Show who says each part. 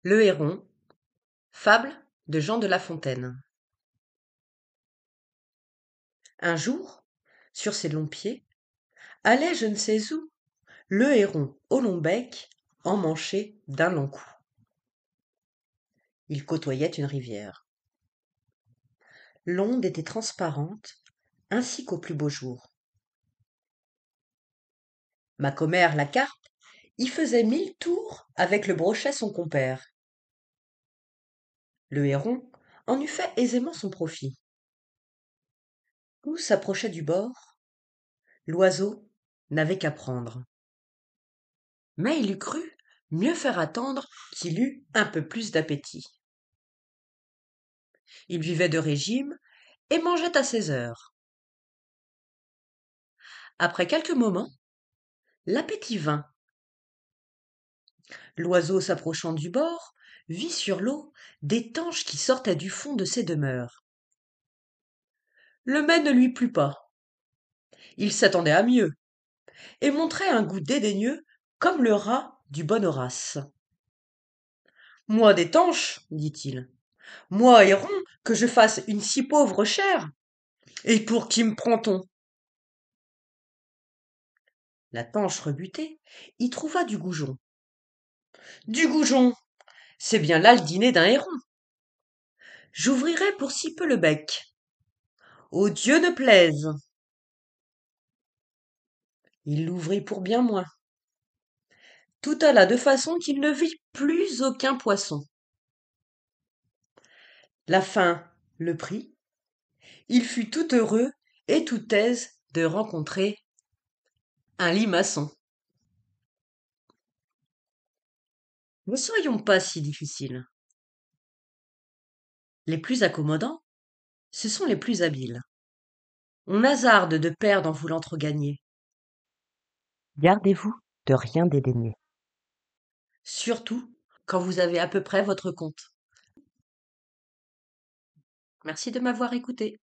Speaker 1: Le héron, fable de Jean de La Fontaine. Un jour, sur ses longs pieds, allait je ne sais où le héron au long bec, emmanché d'un long cou. Il côtoyait une rivière. L'onde était transparente, ainsi qu'au plus beau jour. Ma commère, la carpe, y faisait 1000 tours avec le brochet son compère. Le héron en eût fait aisément son profit. Tout s'approchait du bord, l'oiseau n'avait qu'à prendre. Mais il eût cru mieux faire attendre qu'il eût un peu plus d'appétit. Il vivait de régime et mangeait à ses heures. Après quelques moments, l'appétit vint. L'oiseau s'approchant du bord vit sur l'eau des tanches qui sortaient du fond de ses demeures. Le mets ne lui plut pas. Il s'attendait à mieux et montrait un goût dédaigneux comme le rat du bon Horace. Moi des tanches, dit-il, moi héron, que je fasse une si pauvre chair. Et pour qui me prend-on? La tanche rebutée y trouva du goujon. Du goujon, c'est bien là le dîner d'un héron. J'ouvrirai pour si peu le bec. Au Dieu ne plaise. Il l'ouvrit pour bien moins. Tout alla de façon qu'il ne vit plus aucun poisson. La faim le prit. Il fut tout heureux et tout aise de rencontrer un limaçon. Ne soyons pas si difficiles. Les plus accommodants, ce sont les plus habiles. On hasarde de perdre en voulant trop gagner. Gardez-vous de rien dédaigner. Surtout quand vous avez à peu près votre compte. Merci de m'avoir écouté.